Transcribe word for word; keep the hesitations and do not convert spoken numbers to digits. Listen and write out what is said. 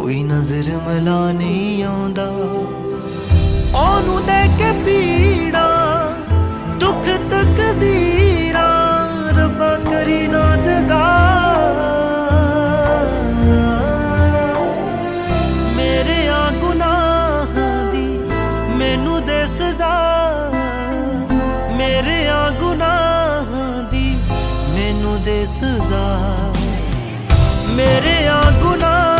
कोई नजर मिला नहीं आउंदा ओनू दे के पीड़ा दुख तकदीरा रब्बा करी ना दगा मेरे आ गुनाहां दी मैनू दे सजा मेरे आ गुनाहां दी मैनू दे सजा मेरे आ गुनाह